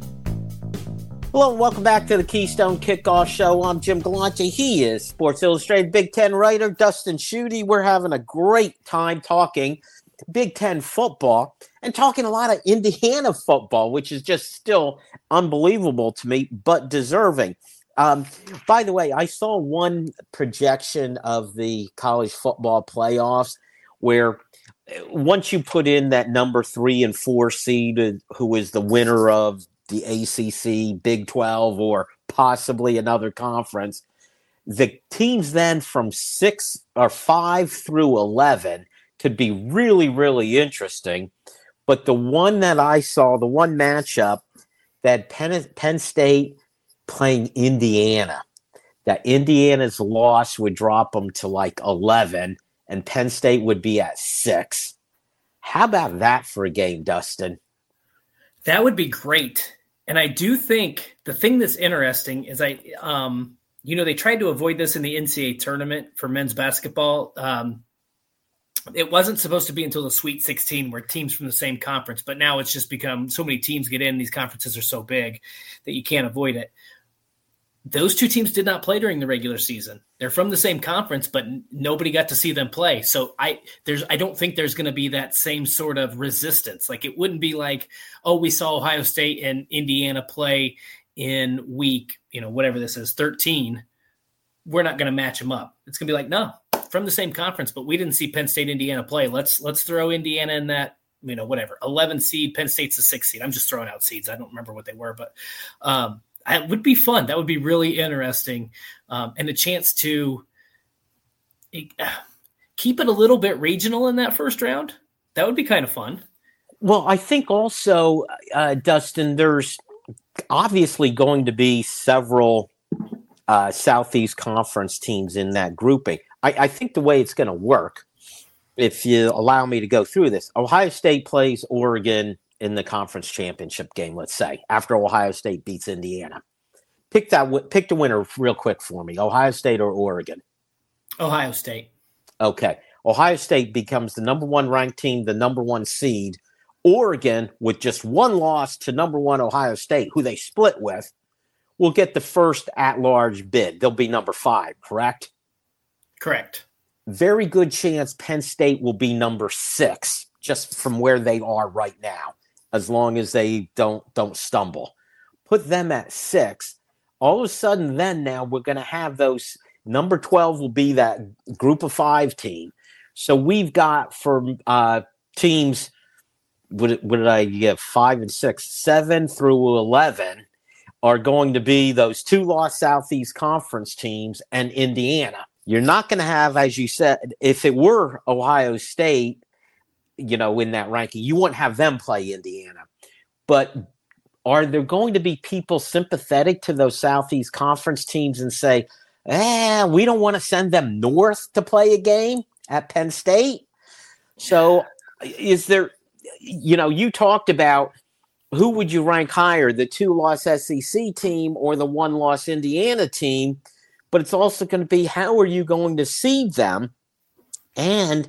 Hello and welcome back to the Keystone Kickoff Show. I'm Jim Galante. He is Sports Illustrated Big Ten writer Dustin Schutte. We're having a great time talking Big Ten football and talking a lot of Indiana football, which is just still unbelievable to me, but deserving. Um, by the way, I saw one projection of the college football playoffs where once you put in that number three and four seed, who is the winner of the A C C, Big twelve, or possibly another conference, the teams then from six or five through eleven could be really, really interesting. But the one that I saw, the one matchup that Penn, Penn State playing Indiana, that Indiana's loss would drop them to like eleven and Penn State would be at six. How about that for a game, Dustin? That would be great. And I do think the thing that's interesting is I, um, you know, they tried to avoid this in the N C double A tournament for men's basketball. Um, it wasn't supposed to be until the Sweet sixteen where teams from the same conference, but now it's just become so many teams get in. These conferences are so big that you can't avoid it. Those two teams did not play during the regular season. They're from the same conference, but nobody got to see them play. So I there's I don't think there's going to be that same sort of resistance. Like it wouldn't be like, oh, we saw Ohio State and Indiana play in week, you know, whatever this is, thirteen. We're not going to match them up. It's going to be like, no, from the same conference, but we didn't see Penn State, Indiana play. Let's let's throw Indiana in that, you know, whatever, eleven seed. Penn State's a six seed. I'm just throwing out seeds. I don't remember what they were, but um, it would be fun. That would be really interesting. Um, and a chance to uh, keep it a little bit regional in that first round. That would be kind of fun. Well, I think also, uh, Dustin, there's obviously going to be several uh, Southeast Conference teams in that grouping. I, I think the way it's going to work, if you allow me to go through this, Ohio State plays Oregon in the conference championship game, let's say, after Ohio State beats Indiana. Pick that. Pick the winner real quick for me, Ohio State or Oregon? Ohio State. Okay. Ohio State becomes the number one ranked team, the number one seed. Oregon, with just one loss to number one Ohio State, who they split with, will get the first at-large bid. They'll be number five, correct? Correct. Very good chance Penn State will be number six, just from where they are right now, as long as they don't don't stumble. Put them at six. All of a sudden, then now we're going to have those. Number twelve will be that group of five team. So we've got for uh, teams, what, what did I give? Five and six, seven through eleven are going to be those two lost Southeast Conference teams and Indiana. You're not going to have, as you said, if it were Ohio State, you know, in that ranking, you wouldn't have them play Indiana. But are there going to be people sympathetic to those Southeast Conference teams and say, eh, we don't want to send them north to play a game at Penn State? So is there, you know, you talked about who would you rank higher, the two-loss S E C team or the one-loss Indiana team? But it's also going to be, how are you going to seed them? And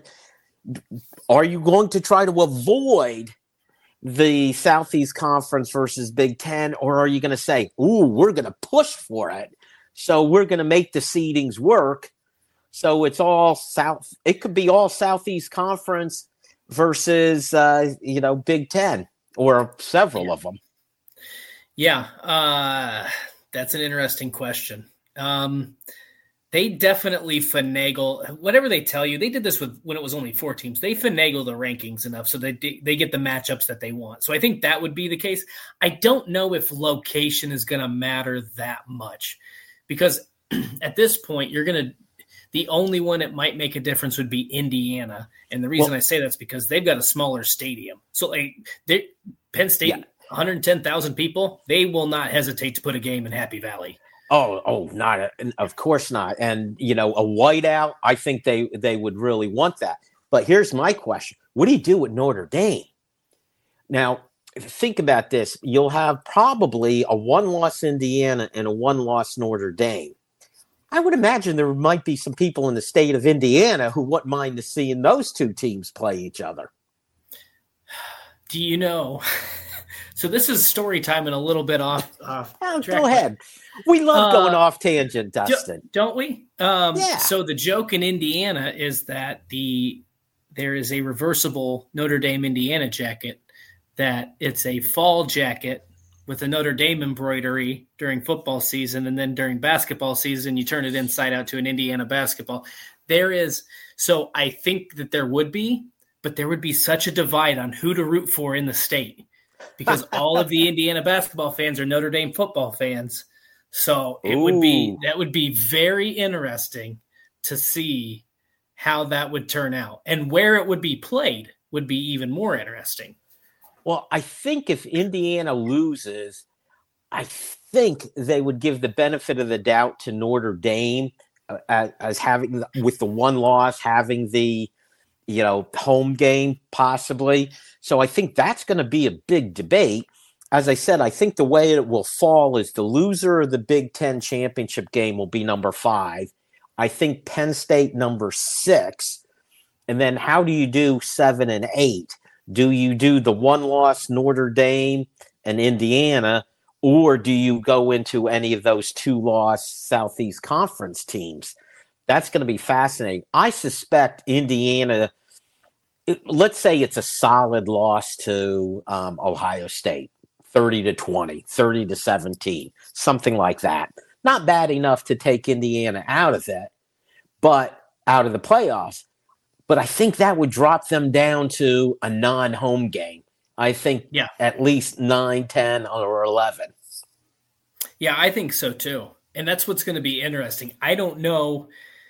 are you going to try to avoid the Southeast Conference versus Big Ten, or are you going to say, ooh, we're going to push for it, so we're going to make the seedings work, so it's all South. It could be all Southeast Conference versus, uh, you know, Big Ten, or several of them. Yeah, uh, that's an interesting question. Um, they definitely finagle whatever they tell you. They did this with when it was only four teams. They finagle the rankings enough so that they, they get the matchups that they want. So I think that would be the case. I don't know if location is going to matter that much because at this point you're going to the only one that might make a difference would be Indiana. And the reason well, I say that's because they've got a smaller stadium. So like they, Penn State, yeah. one hundred ten thousand people, they will not hesitate to put a game in Happy Valley. Oh, oh, not a, of course not. And you know, a whiteout, I think they they would really want that. But here's my question: what do you do with Notre Dame? Now, think about this: you'll have probably a one-loss Indiana and a one-loss Notre Dame. I would imagine there might be some people in the state of Indiana who wouldn't mind seeing those two teams play each other. Do you know? So this is story time and a little bit off. off oh, go ahead. We love going uh, off tangent, Dustin. Don't we? Um, yeah. So the joke in Indiana is that the there is a reversible Notre Dame Indiana jacket that it's a fall jacket with a Notre Dame embroidery during football season, and then during basketball season, you turn it inside out to an Indiana basketball. There is – so I think that there would be, but there would be such a divide on who to root for in the state because all of the Indiana basketball fans are Notre Dame football fans. So it Ooh. would be that would be very interesting to see how that would turn out, and where it would be played would be even more interesting. Well, I think if Indiana loses, I think they would give the benefit of the doubt to Notre Dame uh, as, as having with the one loss, having the you know home game possibly. So I think that's going to be a big debate. As I said, I think the way it will fall is the loser of the Big Ten championship game will be number five. I think Penn State number six. And then how do you do seven and eight? Do you do the one-loss Notre Dame and Indiana, or do you go into any of those two-loss Southeast Conference teams? That's going to be fascinating. I suspect Indiana, it, let's say it's a solid loss to um, Ohio State. thirty to twenty, thirty to seventeen, something like that. Not bad enough to take Indiana out of it, but out of the playoffs. But I think that would drop them down to a non-home game. I think yeah. at least nine, ten, or eleven. Yeah, I think so too. And that's what's going to be interesting. I don't know.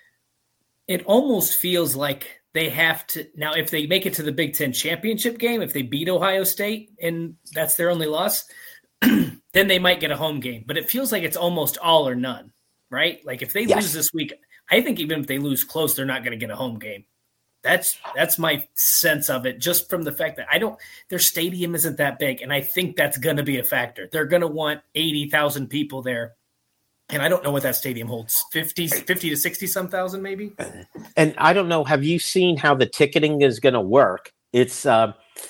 It almost feels like they have to now, if they make it to the Big Ten championship game, if they beat Ohio State and that's their only loss, then they might get a home game. But it feels like it's almost all or none, right? Like if they yes. lose this week, I think even if they lose close, they're not going to get a home game. That's that's my sense of it, just from the fact that I don't their stadium isn't that big, and I think that's going to be a factor. They're going to want eighty thousand people there. And I don't know what that stadium holds, fifty, fifty to sixty some thousand maybe. And I don't know. Have you seen how the ticketing is going to work? It's uh,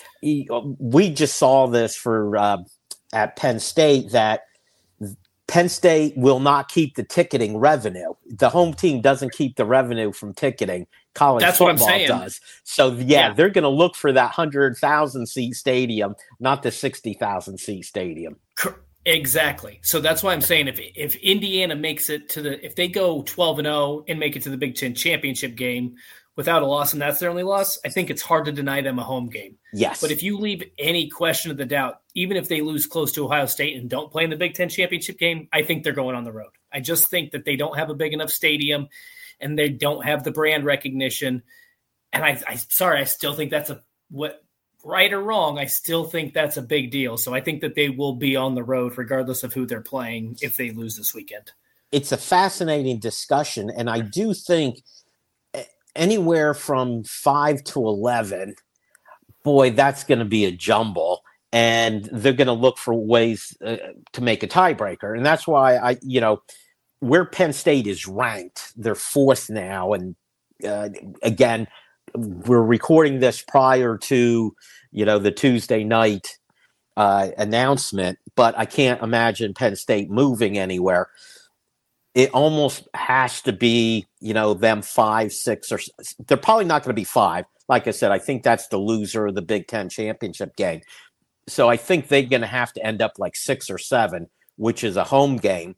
we just saw this for uh, at Penn State that Penn State will not keep the ticketing revenue. The home team doesn't keep the revenue from ticketing. College That's football what I'm saying. does. So yeah, yeah. they're going to look for that hundred thousand seat stadium, not the sixty thousand seat stadium. Exactly. So that's why I'm saying if if Indiana makes it to the if they go twelve and oh and make it to the Big Ten championship game without a loss and that's their only loss, I think it's hard to deny them a home game. Yes. But if you leave any question of the doubt, even if they lose close to Ohio State and don't play in the Big Ten championship game, I think they're going on the road. I just think that they don't have a big enough stadium and they don't have the brand recognition. And I, I sorry, I still think that's a what. Right or wrong, I still think that's a big deal. So I think that they will be on the road regardless of who they're playing if they lose this weekend. It's a fascinating discussion, and I do think anywhere from five to eleven, boy, that's going to be a jumble, and they're going to look for ways uh, to make a tiebreaker. And that's why I, you know, where Penn State is ranked, they're fourth now, and uh, again, we're recording this prior to, you know, the Tuesday night uh, announcement, but I can't imagine Penn State moving anywhere. It almost has to be, you know, them five, six, or they're probably not going to be five. Like I said, I think that's the loser of the Big Ten championship game. So I think they're going to have to end up like six or seven, which is a home game.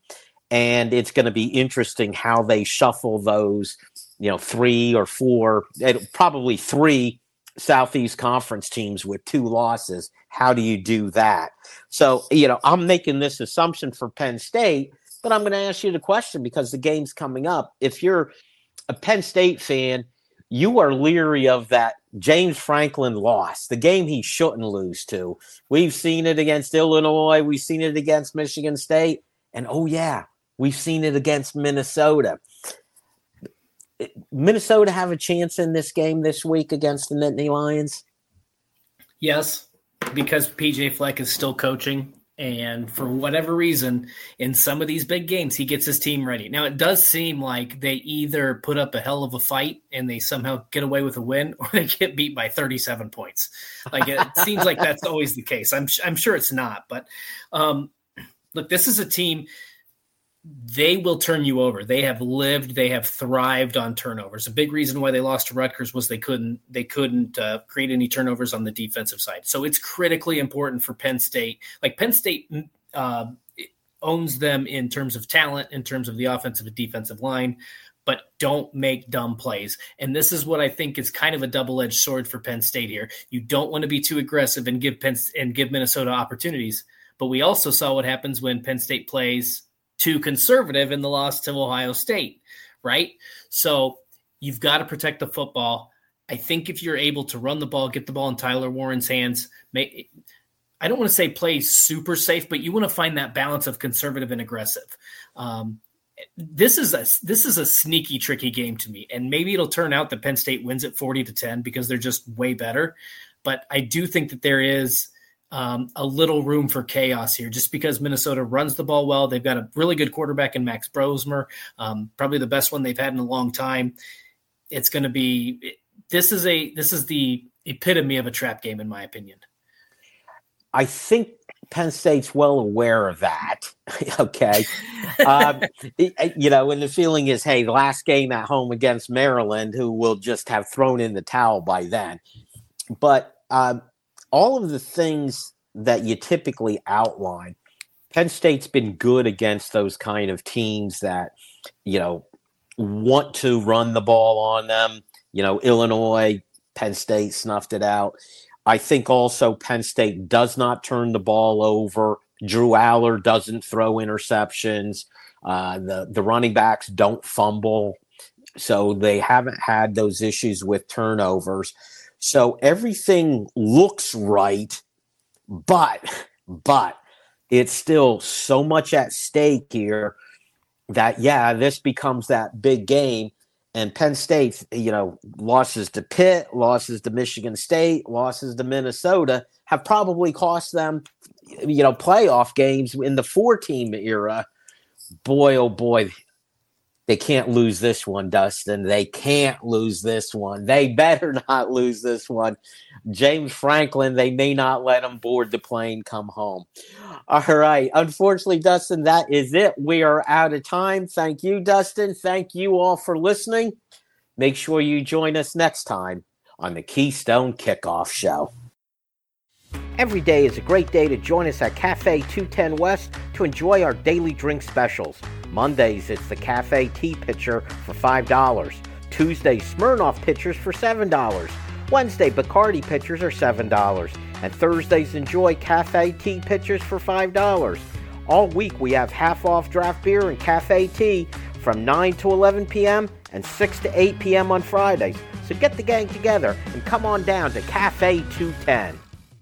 and it's going to be interesting how they shuffle those, you know, three or four, probably three Southeast Conference teams with two losses. How do you do that? So, you know, I'm making this assumption for Penn State, but I'm going to ask you the question because the game's coming up. If you're a Penn State fan, you are leery of that James Franklin loss, the game he shouldn't lose to. We've seen it against Illinois. We've seen it against Michigan State. And, oh, yeah, we've seen it against Minnesota. Minnesota have a chance in this game this week against the Nittany Lions? Yes, because P J Fleck is still coaching. And for whatever reason, in some of these big games, he gets his team ready. Now, it does seem like they either put up a hell of a fight and they somehow get away with a win, or they get beat by thirty-seven points. Like, it seems like that's always the case. I'm I'm sure it's not. But, um, look, this is a team – they will turn you over. They have lived, they have thrived on turnovers. A big reason why they lost to Rutgers was they couldn't they couldn't uh, create any turnovers on the defensive side. So it's critically important for Penn State. Like Penn State uh, owns them in terms of talent, in terms of the offensive and defensive line, but don't make dumb plays. And this is what I think is kind of a double-edged sword for Penn State here. You don't want to be too aggressive and give Penn and give Minnesota opportunities. But we also saw what happens when Penn State plays too conservative in the loss to Ohio State, right? So you've got to protect the football. I think if you're able to run the ball, get the ball in Tyler Warren's hands, may, I don't want to say play super safe, but you want to find that balance of conservative and aggressive. Um, this is a this is a sneaky, tricky game to me, and maybe it'll turn out that Penn State wins at forty to ten because they're just way better. But I do think that there is Um, a little room for chaos here just because Minnesota runs the ball well. They've got a really good quarterback in Max Brosmer, um, probably the best one they've had in a long time. It's going to be this is a this is the epitome of a trap game, in my opinion. I think Penn State's well aware of that. Okay. um, you know, and the feeling is, hey, last game at home against Maryland, who will just have thrown in the towel by then. But um, all of the things that you typically outline, Penn State's been good against those kind of teams that, you know, want to run the ball on them. You know, Illinois, Penn State snuffed it out. I think also Penn State does not turn the ball over. Drew Aller doesn't throw interceptions. Uh, the, the running backs don't fumble. So they haven't had those issues with turnovers. So everything looks right, but, but it's still so much at stake here that, yeah, this becomes that big game. And Penn State, you know, losses to Pitt, losses to Michigan State, losses to Minnesota have probably cost them, you know, playoff games in the four-team era. Boy, oh boy, they can't lose this one, Dustin. They can't lose this one. They better not lose this one. James Franklin, they may not let him board the plane, come home. All right. Unfortunately, Dustin, that is it. We are out of time. Thank you, Dustin. Thank you all for listening. Make sure you join us next time on the Keystone Kickoff Show. Every day is a great day to join us at Cafe two ten West to enjoy our daily drink specials. Mondays, it's the Cafe Tea Pitcher for five dollars. Tuesday, Smirnoff Pitchers for seven dollars. Wednesday, Bacardi Pitchers are seven dollars. And Thursdays, enjoy Cafe Tea Pitchers for five dollars. All week, we have half-off draft beer and cafe tea from nine to eleven p.m. and six to eight p.m. on Fridays. So get the gang together and come on down to Cafe two ten.